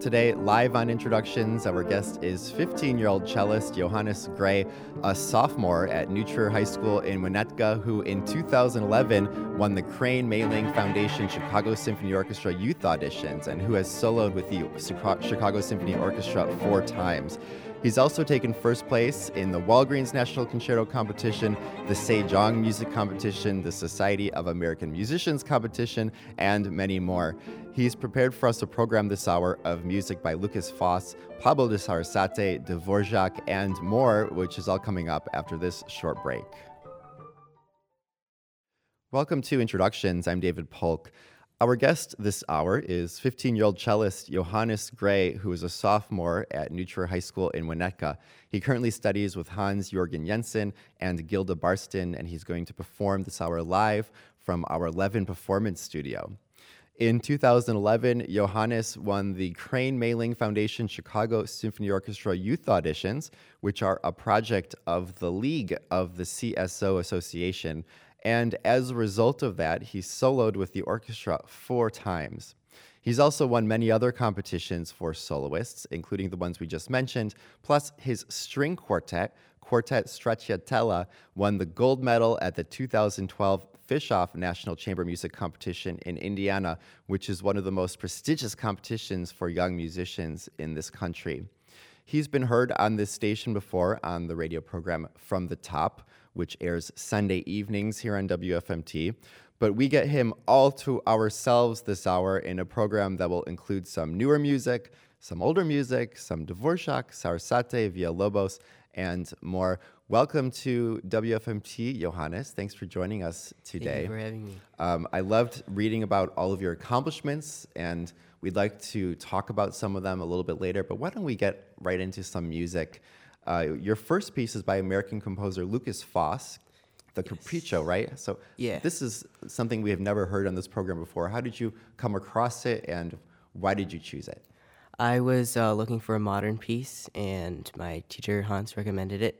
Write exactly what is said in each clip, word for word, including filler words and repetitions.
Today, live on Introductions, our guest is fifteen-year-old cellist Johannes Gray, a sophomore at New Trier High School in Winnetka, who in two thousand eleven won the Crane Mayling Foundation Chicago Symphony Orchestra Youth Auditions and who has soloed with the Chicago Symphony Orchestra four times. He's also taken first place in the Walgreens National Concerto Competition, the Sejong Music Competition, the Society of American Musicians Competition, and many more. He's prepared for us a program this hour of music by Lukas Foss, Pablo de Sarasate, Dvorak, and more, which is all coming up after this short break. Welcome to Introductions. I'm David Polk. Our guest this hour is fifteen-year-old cellist Johannes Gray, who is a sophomore at New Trier High School in Winnetka. He currently studies with Hans-Jürgen Jensen and Gilda Barston, and he's going to perform this hour live from our Levin Performance Studio. In two thousand eleven, Johannes won the Crane Mayling Foundation Chicago Symphony Orchestra Youth Auditions, which are a project of the League of the C S O Association. And as a result of that, he soloed with the orchestra four times. He's also won many other competitions for soloists, including the ones we just mentioned, plus his string quartet, Quartet Stracciatella, won the gold medal at the two thousand twelve Fischoff National Chamber Music Competition in Indiana, which is one of the most prestigious competitions for young musicians in this country. He's been heard on this station before on the radio program From the Top, which airs Sunday evenings here on W F M T. But we get him all to ourselves this hour in a program that will include some newer music, some older music, some Dvorak, Sarasate, Villalobos, and more. Welcome to W F M T, Johannes. Thanks for joining us today. Thank you for having me. Um, I loved reading about all of your accomplishments, and we'd like to talk about some of them a little bit later, but why don't we get right into some music? Uh, your first piece is by American composer Lukas Foss, the yes. Capriccio, right? So yeah. This is something we have never heard on this program before. How did you come across it, and why did you choose it? I was uh, looking for a modern piece, and my teacher, Hans, recommended it.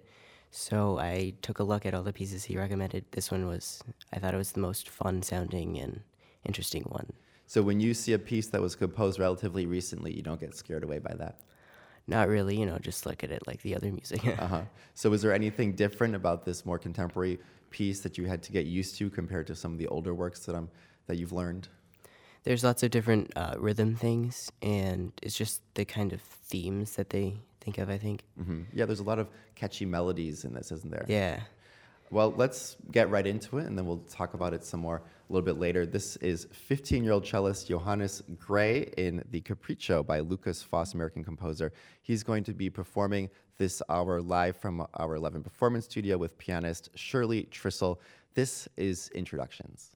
So I took a look at all the pieces he recommended. This one was, I thought it was the most fun-sounding and interesting one. So when you see a piece that was composed relatively recently, you don't get scared away by that? Not really, you know, just look at it like the other music. uh-huh. So was there anything different about this more contemporary piece that you had to get used to compared to some of the older works that, um, that you've learned? There's lots of different uh, rhythm things, and it's just the kind of themes that they think of, I think. Mm-hmm. Yeah, there's a lot of catchy melodies in this, isn't there? Yeah. Well, let's get right into it, and then we'll talk about it some more a little bit later. This is fifteen-year-old cellist Johannes Gray in the Capriccio by Lukas Foss, American composer. He's going to be performing this hour live from our Levin Performance Studio with pianist Shirley Trissel. This is Introductions.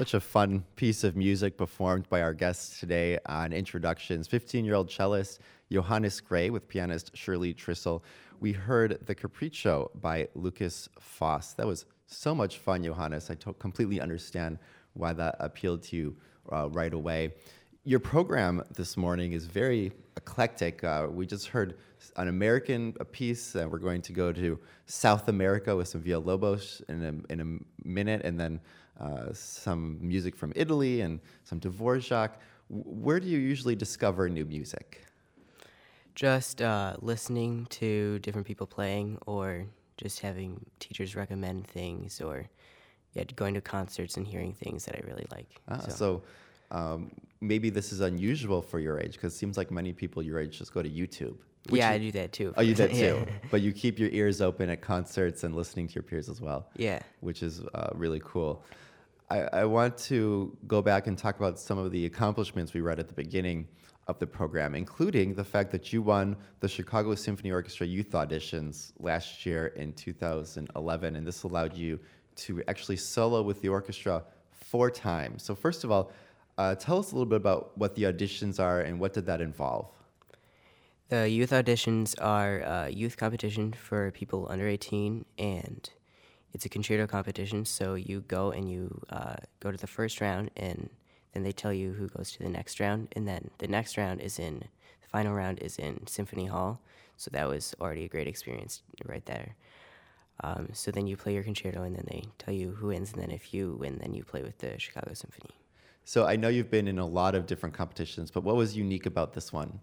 Such a fun piece of music performed by our guests today on Introductions. fifteen-year-old cellist Johannes Gray with pianist Shirley Trissel. We heard The Capriccio by Lucas Foss. That was so much fun, Johannes. I to- completely understand why that appealed to you uh, right away. Your program this morning is very eclectic. Uh, we just heard an American piece, and we're going to go to South America with some Villalobos in a, in a minute, and then uh, some music from Italy and some Dvorak. Where do you usually discover new music? Just uh, listening to different people playing, or just having teachers recommend things, or yeah, going to concerts and hearing things that I really like. Ah, so. so um, maybe this is unusual for your age, because it seems like many people your age just go to YouTube. Yeah, you, I do that too. Oh, you did too. Yeah. But you keep your ears open at concerts and listening to your peers as well. Yeah. Which is uh, really cool. I, I want to go back and talk about some of the accomplishments we read at the beginning of the program, including the fact that you won the Chicago Symphony Orchestra Youth Auditions last year in two thousand eleven, and this allowed you to actually solo with the orchestra four times. So first of all, uh, tell us a little bit about what the auditions are and what did that involve? The youth auditions are a youth competition for people under eighteen, and it's a concerto competition, so you go and you uh, go to the first round, and then they tell you who goes to the next round, and then the next round is in, the final round is in Symphony Hall, so that was already a great experience right there. Um, so then you play your concerto, and then they tell you who wins, and then if you win, then you play with the Chicago Symphony. So I know you've been in a lot of different competitions, but what was unique about this one?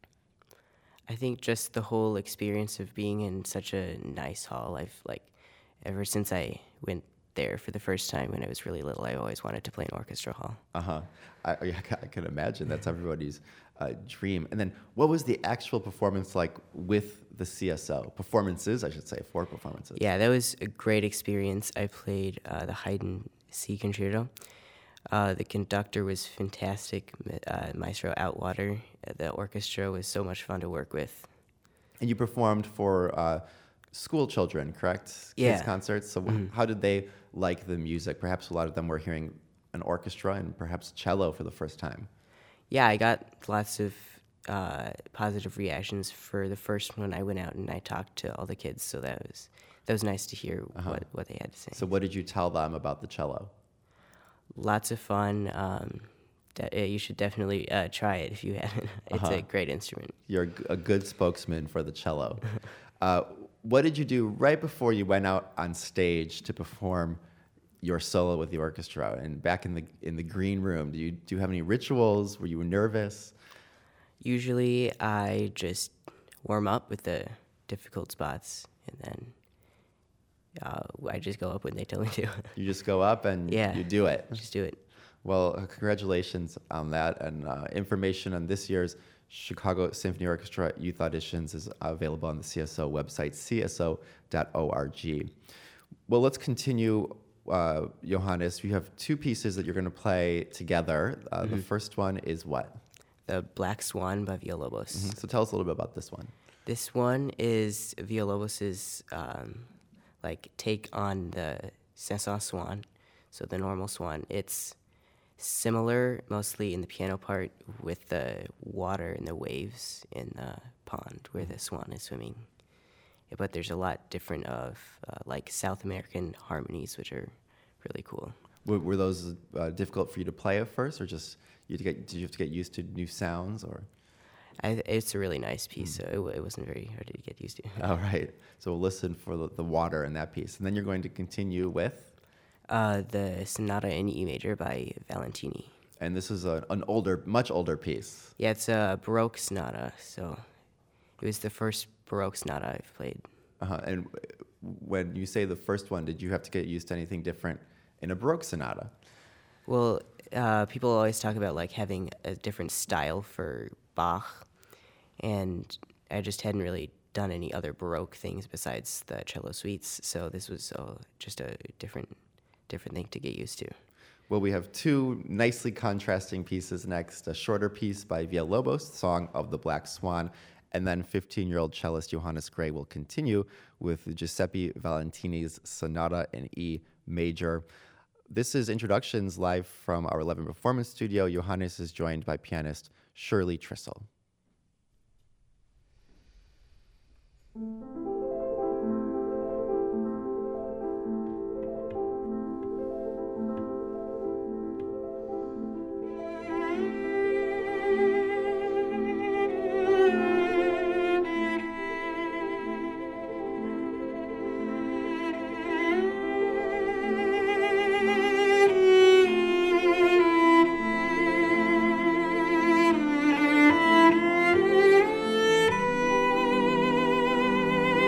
I think just the whole experience of being in such a nice hall. I've like, ever since I went there for the first time when I was really little, I always wanted to play an orchestra hall. Uh-huh. I, I I can imagine. That's everybody's uh, dream. And then what was the actual performance like with the C S O? Performances, I should say, four performances. Yeah, that was a great experience. I played uh, the Haydn C Concerto. Uh, the conductor was fantastic, uh, Maestro Outwater. The orchestra was so much fun to work with. And you performed for uh, school children, correct? Kids Yeah. concerts. So Mm-hmm. how did they like the music? Perhaps a lot of them were hearing an orchestra and perhaps cello for the first time. Yeah, I got lots of uh, positive reactions for the first one. I went out and I talked to all the kids, so that was that was nice to hear Uh-huh. what, what they had to say. So what did you tell them about the cello? Lots of fun. Um, de- yeah, you should definitely uh, try it if you haven't. It's Uh-huh. a great instrument. You're a g- a good spokesman for the cello. uh, what did you do right before you went out on stage to perform your solo with the orchestra? And back in the in the green room, do you do you have any rituals? Were you nervous? Usually, I just warm up with the difficult spots, and then uh, I just go up when they tell me to. You just go up and Yeah. you do it. Just do it. Well, uh, congratulations on that. And uh, information on this year's Chicago Symphony Orchestra Youth Auditions is available on the C S O website, c s o dot org. Well, let's continue, uh, Johannes. You have two pieces that you're going to play together. Uh, Mm-hmm. The first one is what? The Black Swan by Villalobos. Mhm. So tell us a little bit about this one. This one is Villalobos's um, like take on the Saint-Saëns swan, so the normal swan. It's similar mostly in the piano part with the water and the waves in the pond where the swan is swimming. Yeah, but there's a lot different of uh, like South American harmonies, which are really cool. Were, were those uh, difficult for you to play at first, or just you to get, did you have to get used to new sounds, or? I, it's a really nice piece, so it, w- it wasn't very hard to get used to. All right. So we'll listen for the, the water in that piece, and then you're going to continue with. Uh, the Sonata in E major by Valentini. And this is a, an older, much older piece. Yeah, it's a Baroque sonata, so it was the first Baroque sonata I've played. Uh-huh. And when you say the first one, did you have to get used to anything different in a Baroque sonata? Well, uh, people always talk about like having a different style for Bach, and I just hadn't really done any other Baroque things besides the cello suites, so this was uh, just a different, different thing to get used to. Well, we have two nicely contrasting pieces next. A shorter piece by Villalobos, Song of the Black Swan, and then fifteen-year-old cellist Johannes Gray will continue with Giuseppe Valentini's Sonata in E major. This is Introductions live from our eleven Performance Studio. Johannes is joined by pianist Shirley Trissel. Thank you.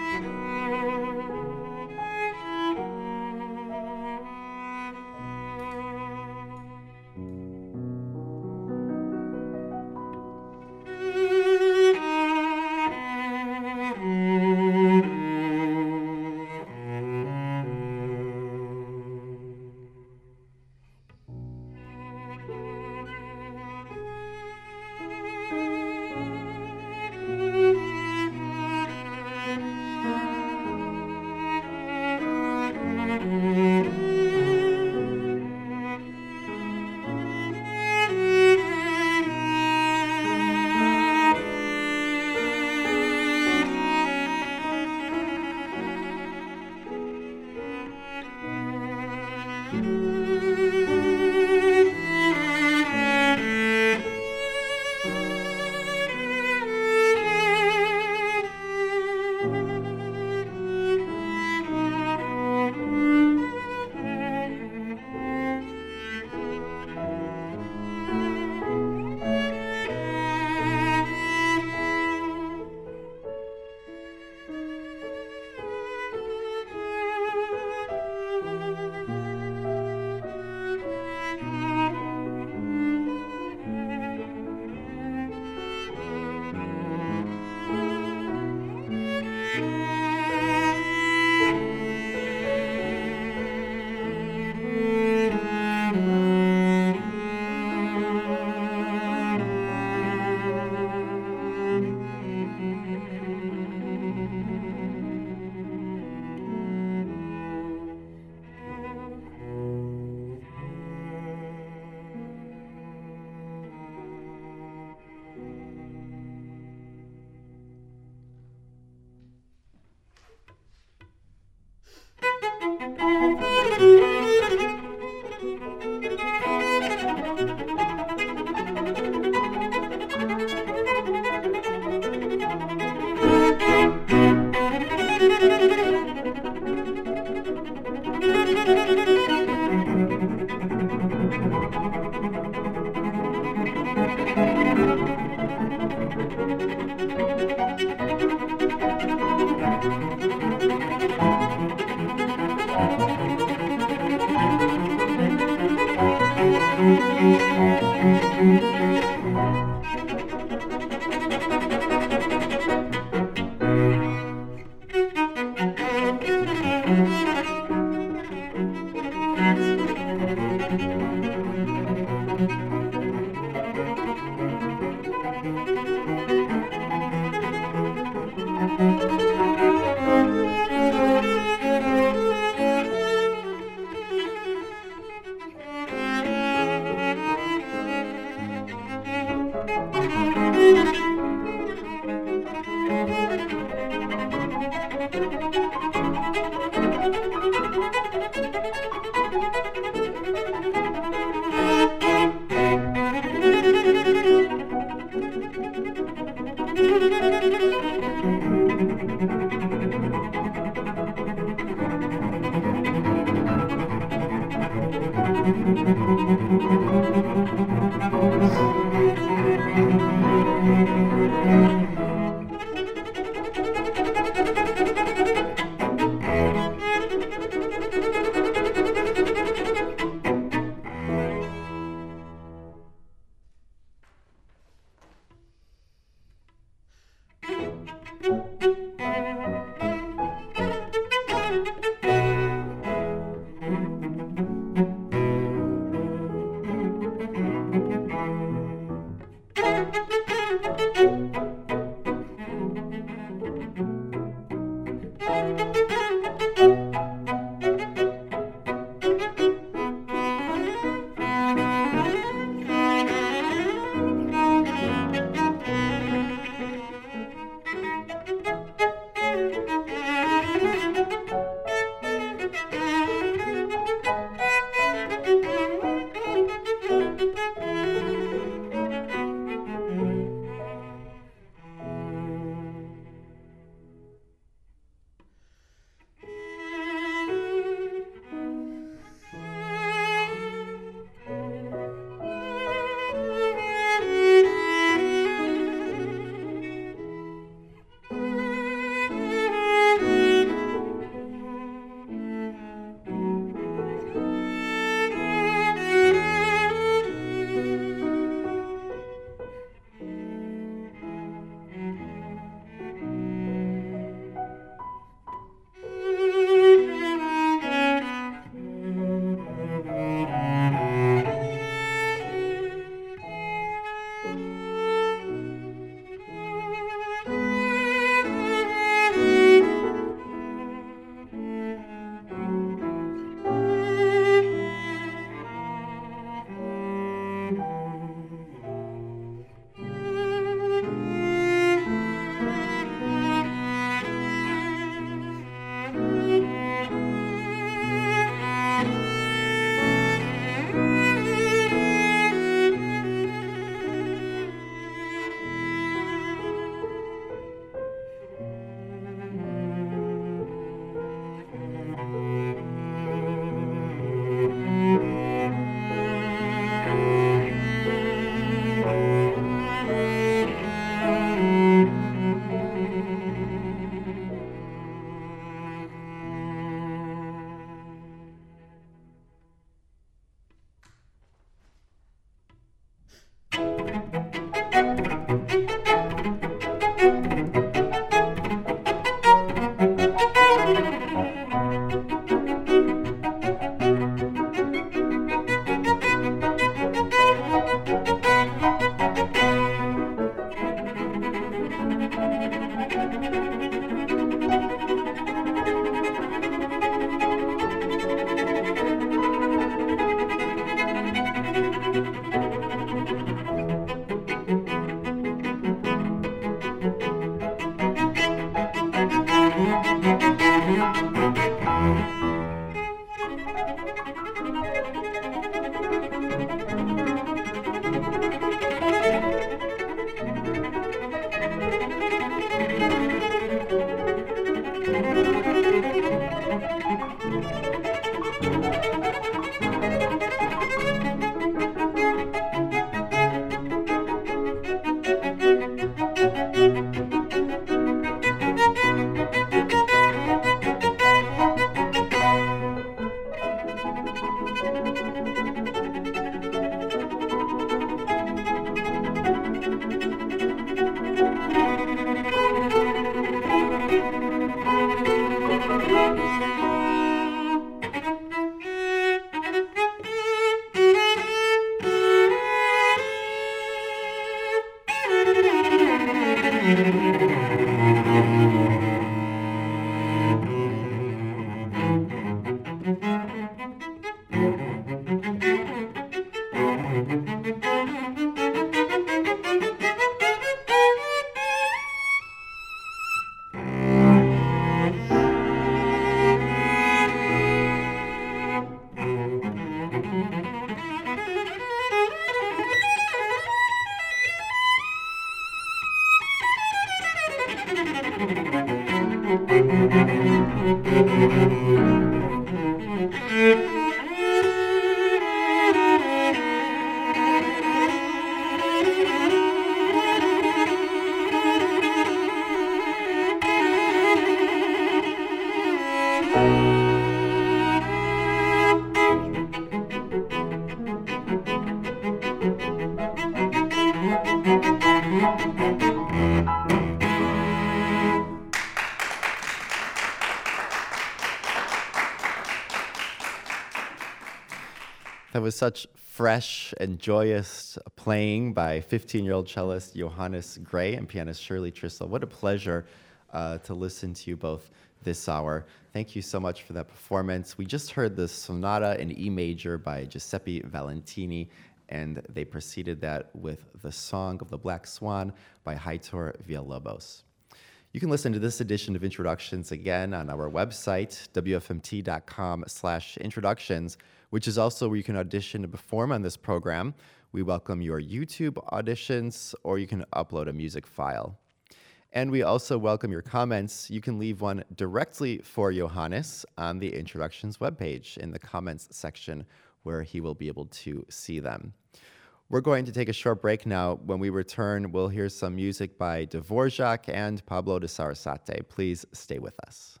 That was such fresh and joyous playing by fifteen-year-old cellist Johannes Gray and pianist Shirley Trissel. What a pleasure uh, to listen to you both this hour. Thank you so much for that performance. We just heard the Sonata in E major by Giuseppe Valentini, and they preceded that with the Song of the Black Swan by Heitor Villalobos. You can listen to this edition of Introductions again on our website, W F M T dot com slash introductions, which is also where you can audition to perform on this program. We welcome your YouTube auditions, or you can upload a music file. And we also welcome your comments. You can leave one directly for Johannes on the Introductions webpage in the comments section, where he will be able to see them. We're going to take a short break now. When we return, we'll hear some music by Dvorak and Pablo de Sarasate. Please stay with us.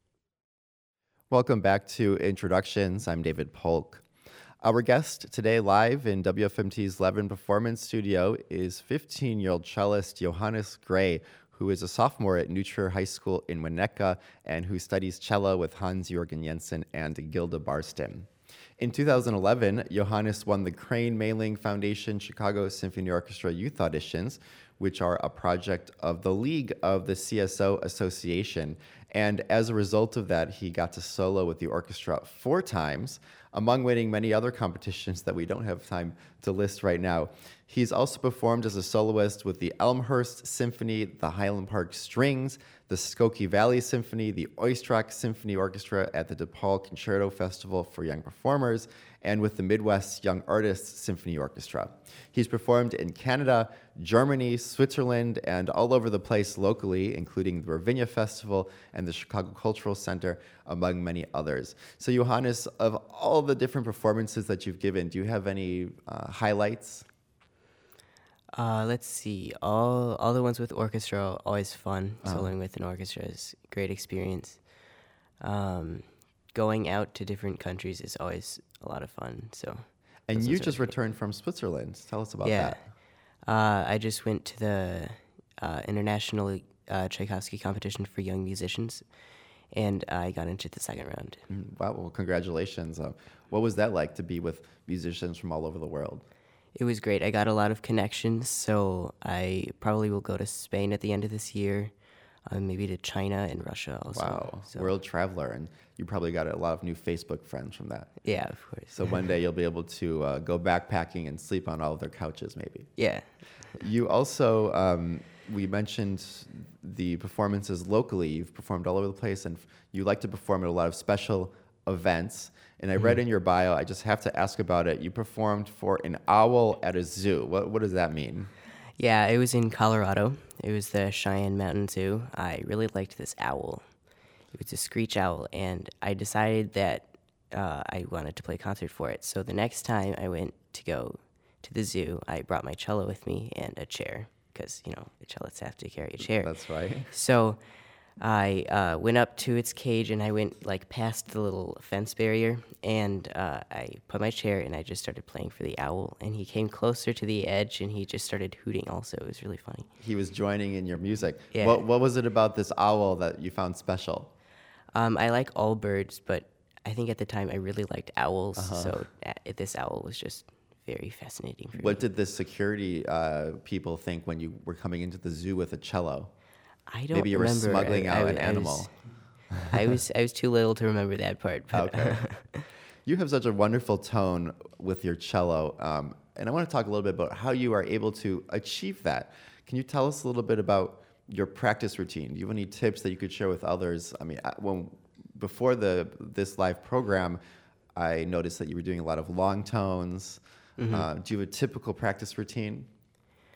Welcome back to Introductions. I'm David Polk. Our guest today live in W F M T's Levin Performance Studio is fifteen-year-old cellist Johannes Gray, who is a sophomore at Neutra High School in Winnetka and who studies cello with Hans-Jürgen Jensen and Gilda Barstin. In two thousand eleven, Johannes won the Crane Mailing Foundation Chicago Symphony Orchestra Youth Auditions, which are a project of the League of the C S O Association. And as a result of that, he got to solo with the orchestra four times, among winning many other competitions that we don't have time to list right now. He's also performed as a soloist with the Elmhurst Symphony, the Highland Park Strings, the Skokie Valley Symphony, the Oistrakh Symphony Orchestra at the DePaul Concerto Festival for Young Performers, and with the Midwest Young Artists Symphony Orchestra. He's performed in Canada, Germany, Switzerland, and all over the place locally, including the Ravinia Festival and the Chicago Cultural Center, among many others. So Johannes, of all the different performances that you've given, do you have any uh, highlights? Uh, let's see. All all the ones with orchestra are always fun. Uh-huh. Soloing with an orchestra is a great experience. Um, going out to different countries is always a lot of fun. So. And those you ones are just great. returned from Switzerland. Tell us about Yeah. that. Uh, I just went to the uh, international uh, Tchaikovsky competition for young musicians, and I got into the second round. Mm, Wow, well, congratulations. Uh, what was that like to be with musicians from all over the world? It was great. I got a lot of connections, so I probably will go to Spain at the end of this year, uh, maybe to China and Russia also. Wow, So, world traveler. And you probably got a lot of new Facebook friends from that. yeah, of course. So one day you'll be able to uh, go backpacking and sleep on all of their couches, maybe. Yeah. You also, um, we mentioned the performances locally. You've performed all over the place, and f- you like to perform at a lot of special events. And I read in your bio, I just have to ask about it. You performed for an owl at a zoo. What, what does that mean? Yeah, it was in Colorado. It was the Cheyenne Mountain Zoo. I really liked this owl. It was a screech owl, and I decided that uh, I wanted to play a concert for it. So the next time I went to go to the zoo, I brought my cello with me and a chair, because, you know, the cellists have to carry a chair. That's right. So I uh, went up to its cage, and I went like past the little fence barrier, and uh, I put my chair, and I just started playing for the owl, and he came closer to the edge, and he just started hooting also. It was really funny. He was joining in your music. Yeah. What, what was it about this owl that you found special? Um, I like all birds, but I think at the time I really liked owls, Uh-huh. so uh, this owl was just very fascinating for me. What did the security uh, people think when you were coming into the zoo with a cello? I don't Maybe you were remember. smuggling I, out I, an I animal. Was, I was I was too little to remember that part. But Okay. You have such a wonderful tone with your cello, um, and I want to talk a little bit about how you are able to achieve that. Can you tell us a little bit about your practice routine? Do you have any tips that you could share with others? I mean, I- when before the this live program, I noticed that you were doing a lot of long tones. Mm-hmm. Uh, do you have a typical practice routine?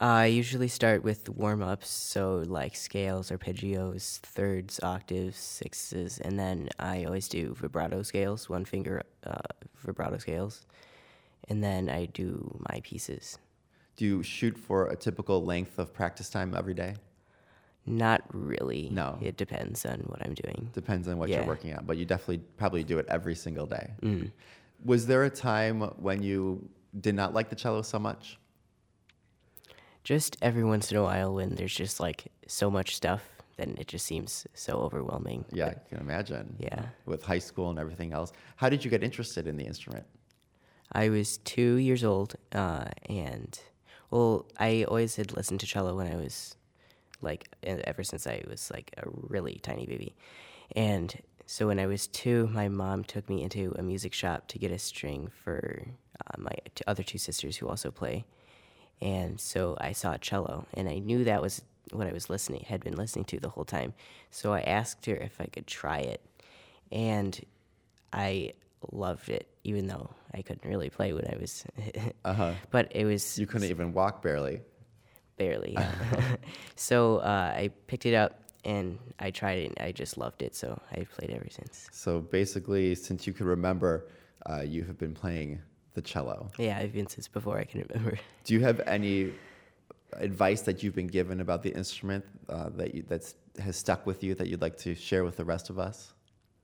I usually start with warm-ups, so like scales, arpeggios, thirds, octaves, sixes, and then I always do vibrato scales, one finger uh, vibrato scales, and then I do my pieces. Do you shoot for a typical length of practice time every day? Not really. No. It depends on what I'm doing. Depends on what Yeah. you're working on, but you definitely probably do it every single day. Mm. Was there a time when you did not like the cello so much? Just every once in a while when there's just like so much stuff, then it just seems so overwhelming. Yeah, I can imagine. Yeah. With high school and everything else. How did you get interested in the instrument? I was two years old, uh, and well, I always had listened to cello when I was like e- ever since I was like a really tiny baby, and so when I was two, my mom took me into a music shop to get a string for uh, my t- other two sisters who also play, and so I saw cello, and I knew that was what I was listening had been listening to the whole time. So I asked her if I could try it, and I loved it, even though I couldn't really play when I was. Uh-huh. But it was You couldn't even walk barely. barely. Yeah. So uh, I picked it up and I tried it, and I just loved it. So I've played ever since. So basically, since you can remember, uh, you have been playing the cello. Yeah, I've been since before I can remember. Do you have any advice that you've been given about the instrument uh, that you, that's has stuck with you that you'd like to share with the rest of us?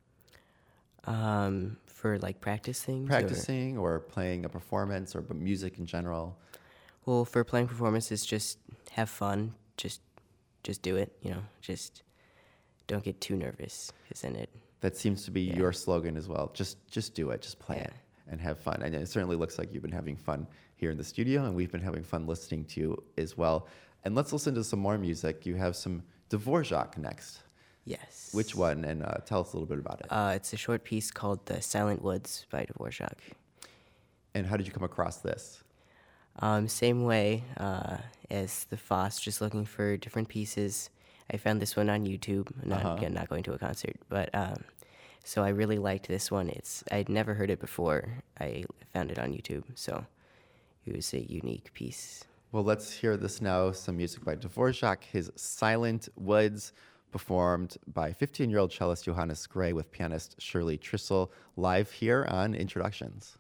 Um, for like practice things. or- Practicing or playing a performance or b- music in general? Well, for playing performances, just have fun. Just, just do it. You know, just don't get too nervous, because then it. That seems to be Yeah. your slogan as well. Just just do it. Just play Yeah. it and have fun. And it certainly looks like you've been having fun here in the studio, and we've been having fun listening to you as well. And let's listen to some more music. You have some Dvorak next. Yes. Which one? And uh, tell us a little bit about it. Uh, it's a short piece called "The Silent Woods" by Dvorak. And how did you come across this? Um, same way uh, as the Foss, just looking for different pieces. I found this one on YouTube. Not Uh-huh. again, not going to a concert, but um, so I really liked this one. It's I'd never heard it before. I found it on YouTube, so it was a unique piece. Well, let's hear this now. Some music by Dvorak, his Silent Woods, performed by fifteen-year-old cellist Johannes Gray with pianist Shirley Trissel, live here on Introductions.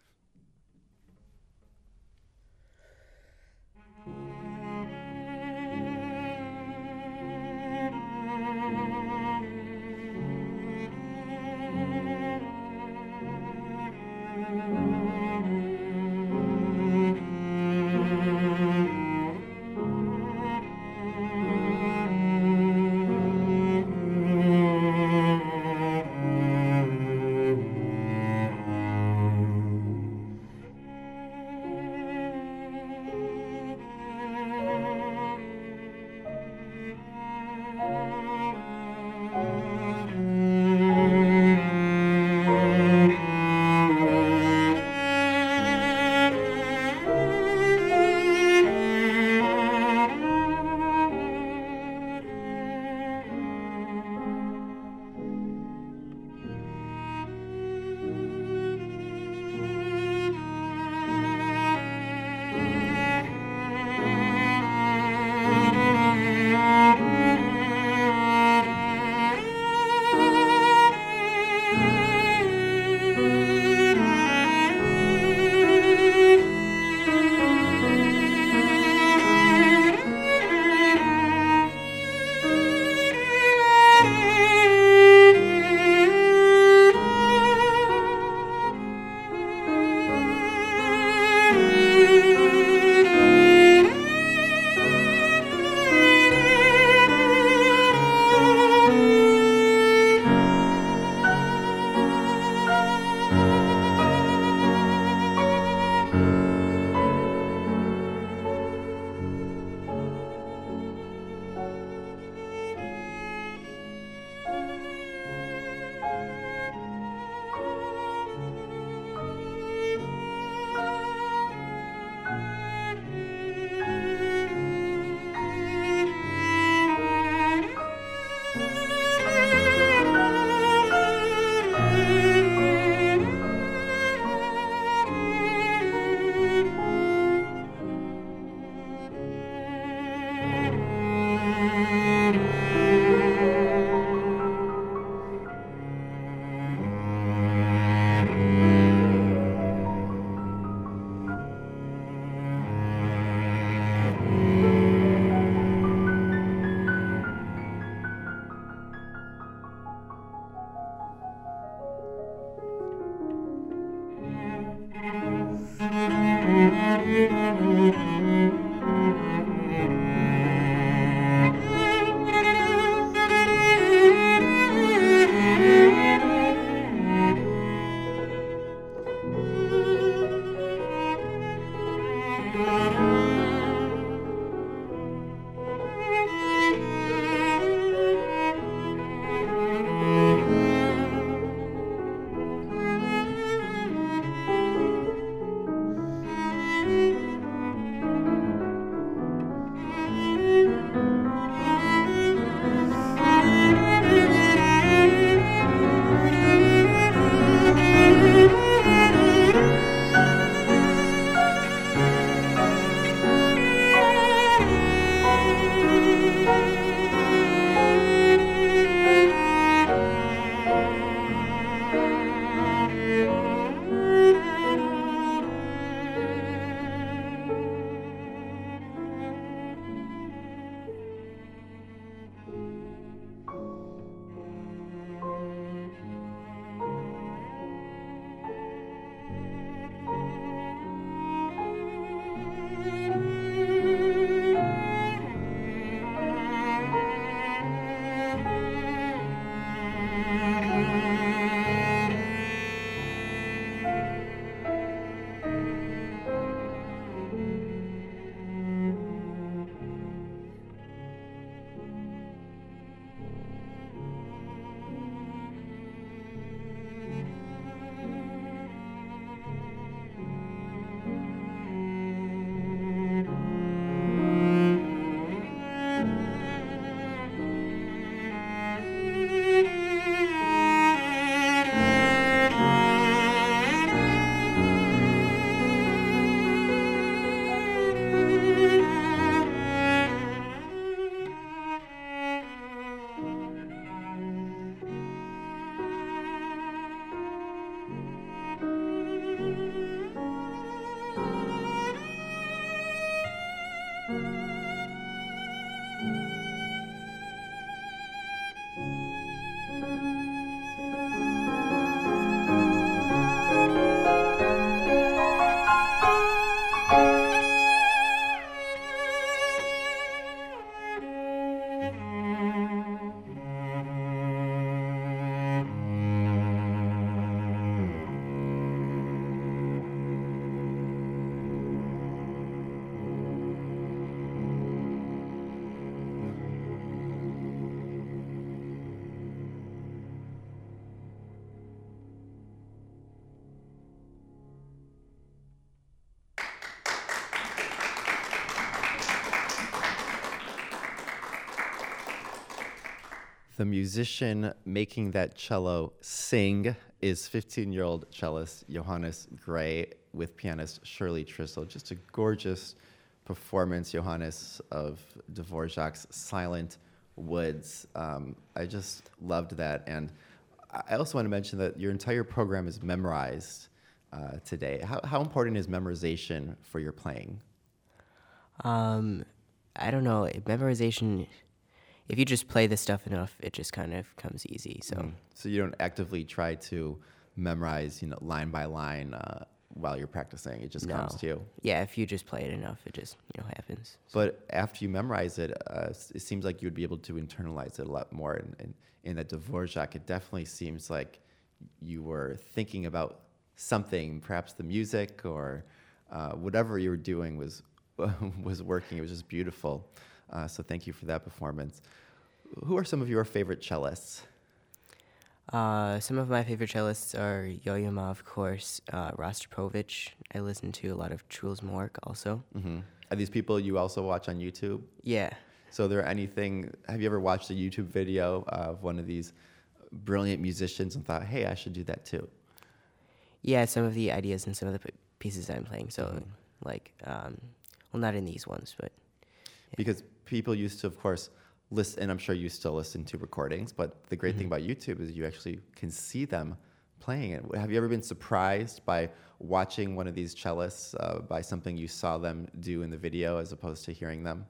The musician making that cello sing is fifteen-year-old cellist Johannes Gray with pianist Shirley Trissel. Just a gorgeous performance, Johannes, of Dvorak's Silent Woods. Um, I just loved that. And I also want to mention that your entire program is memorized uh, today. How, how important is memorization for your playing? Um, I don't know. Memorization, if you just play the stuff enough, it just kind of comes easy. So, Mm. So you don't actively try to memorize, you know, line by line uh, while you're practicing. It just no. comes to you. Yeah, if you just play it enough, it just, you know, happens. But after you memorize it, uh, it seems like you would be able to internalize it a lot more. And in, in that Dvorak, it definitely seems like you were thinking about something, perhaps the music or uh, whatever you were doing was was working. It was just beautiful. Uh, so thank you for that performance. Who are some of your favorite cellists? Uh, some of my favorite cellists are Yo-Yo Ma, of course, uh, Rostropovich. I listen to a lot of Truls Mork also. Mm-hmm. Are these people you also watch on YouTube? Yeah. So there anything, have you ever watched a YouTube video of one of these brilliant musicians and thought, hey, I should do that too? Yeah, some of the ideas and some of the p- pieces I'm playing. So, Mhm. like, um, well, not in these ones, but Because people used to, of course, listen, and I'm sure you still listen to recordings, but the great thing about YouTube is you actually can see them playing it. Have you ever been surprised by watching one of these cellists uh, by something you saw them do in the video as opposed to hearing them?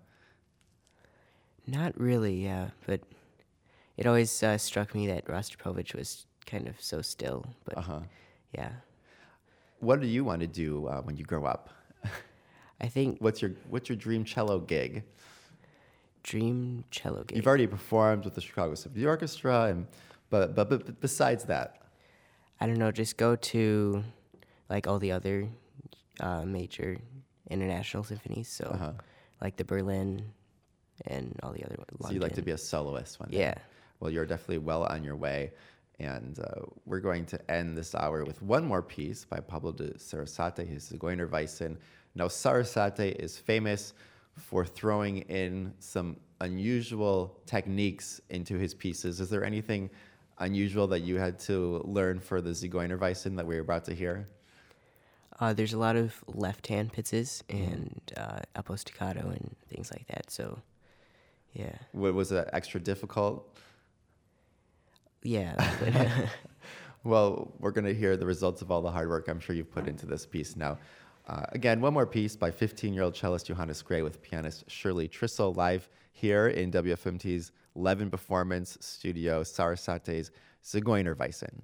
not really, yeah. But it always uh, struck me that Rostropovich was kind of so still. But Uh-huh. yeah, What do you want to do uh, when you grow up? I think What's your what's your dream cello gig? dream cello gig. You've already performed with the Chicago Symphony Orchestra, and but but, but besides that, I don't know, just go to like all the other uh, major international symphonies. So uh-huh. like the Berlin and all the other ones. So you'd like to be a soloist one day. Yeah. Well, you're definitely well on your way. And uh, we're going to end this hour with one more piece by Pablo de Sarasate, his Zigeunerweisen. Now, Sarasate is famous for throwing in some unusual techniques into his pieces. Is there anything unusual that you had to learn for the Zigeunerweisen that we're about to hear? Uh, there's a lot of left-hand pizzes and uh, apostaccato and things like that. So, yeah. What, was it extra difficult? Yeah. But Well, we're going to hear the results of all the hard work I'm sure you've put into this piece now. Uh, again, one more piece by fifteen-year-old cellist Johannes Gray with pianist Shirley Trissel live here in W F M T's Levin Performance Studio, Sarasate's Zigeunerweisen.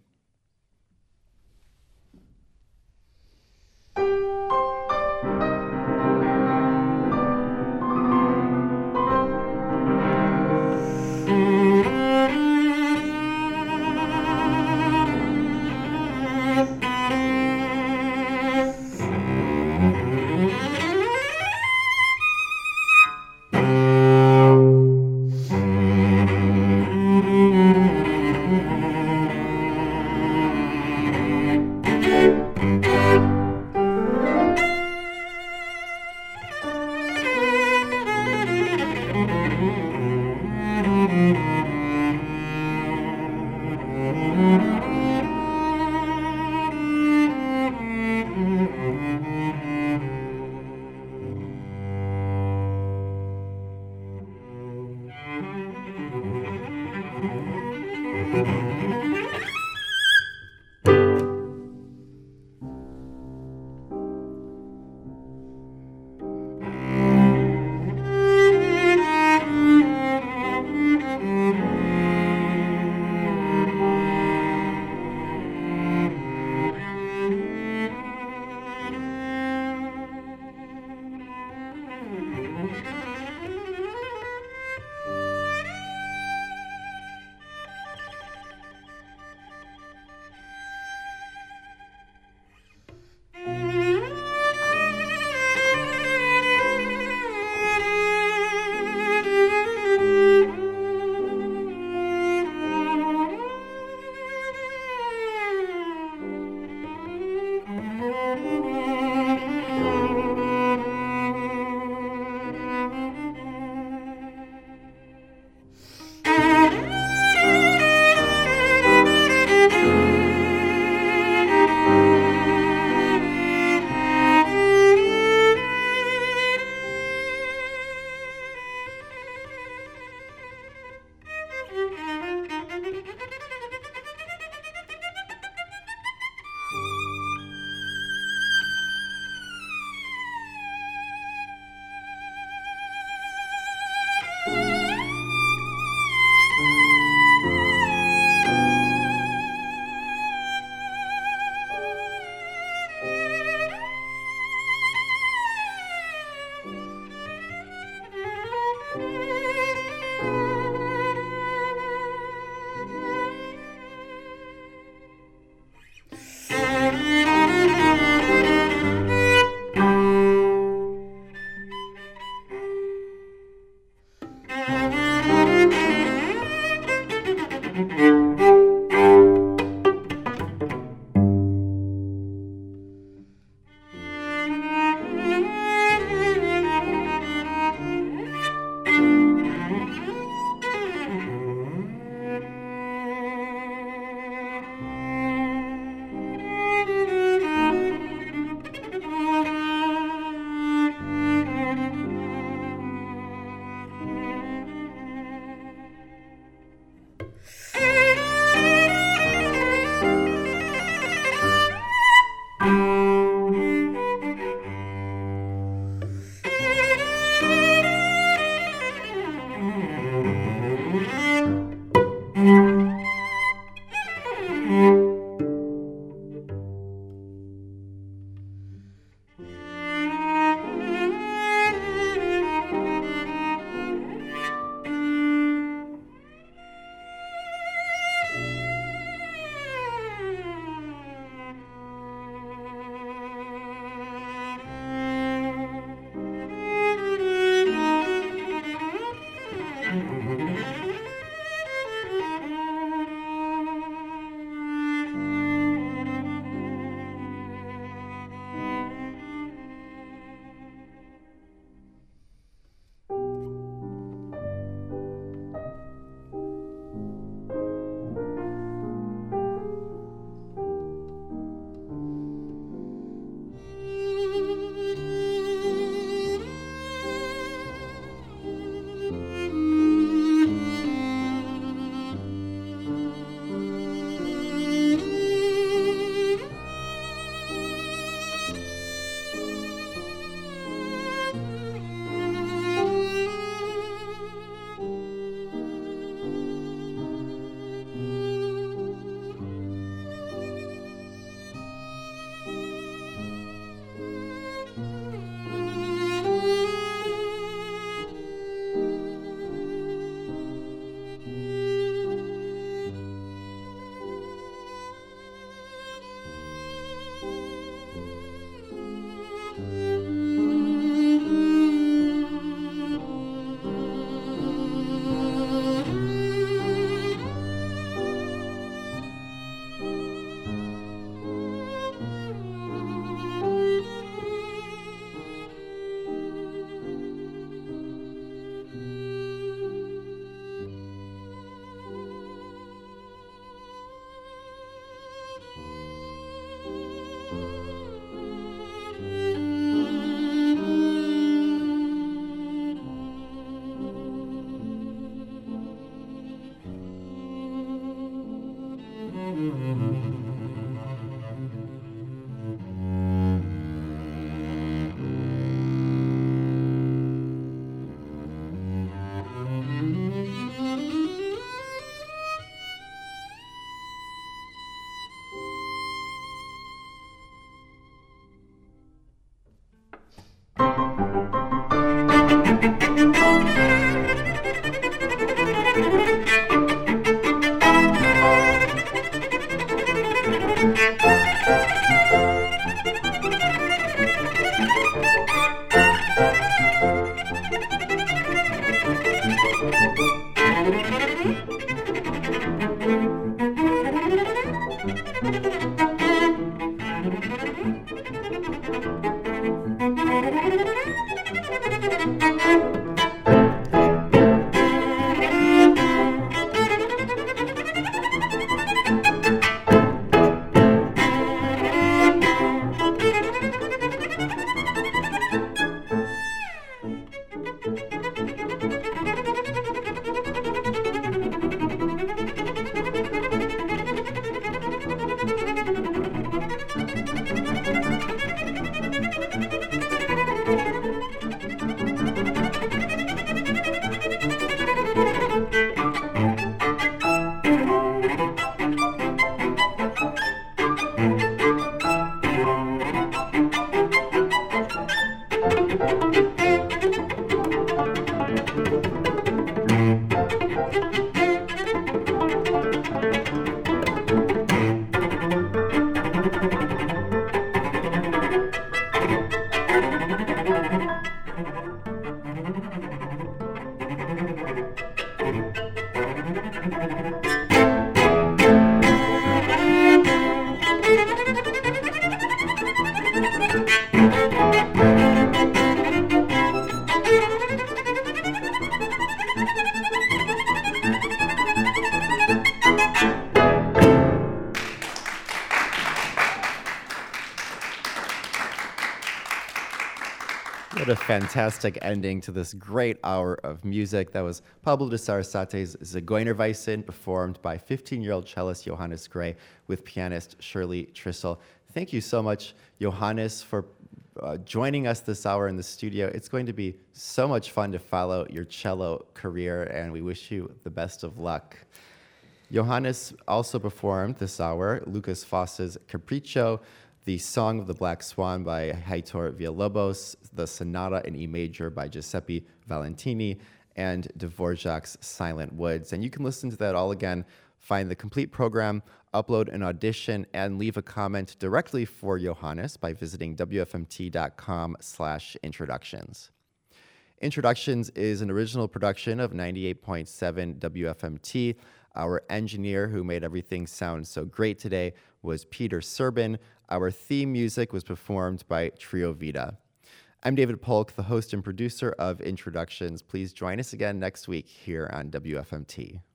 What a fantastic ending to this great hour of music. That was Pablo de Sarasate's Zigeunerweisen, performed by fifteen-year-old cellist Johannes Gray with pianist Shirley Trissel. Thank you so much, Johannes, for uh, joining us this hour in the studio. It's going to be so much fun to follow your cello career, and we wish you the best of luck. Johannes also performed this hour Lucas Foss's Capriccio, the Song of the Black Swan by Heitor Villalobos, the Sonata in E major by Giuseppe Valentini, and Dvorak's Silent Woods. And you can listen to that all again, find the complete program, upload an audition, and leave a comment directly for Johannes by visiting W F M T dot com slash introductions. Introductions is an original production of ninety-eight point seven W F M T. Our engineer who made everything sound so great today was Peter Serbin. Our theme music was performed by Trio Vita. I'm David Polk, the host and producer of Introductions. Please join us again next week here on W F M T.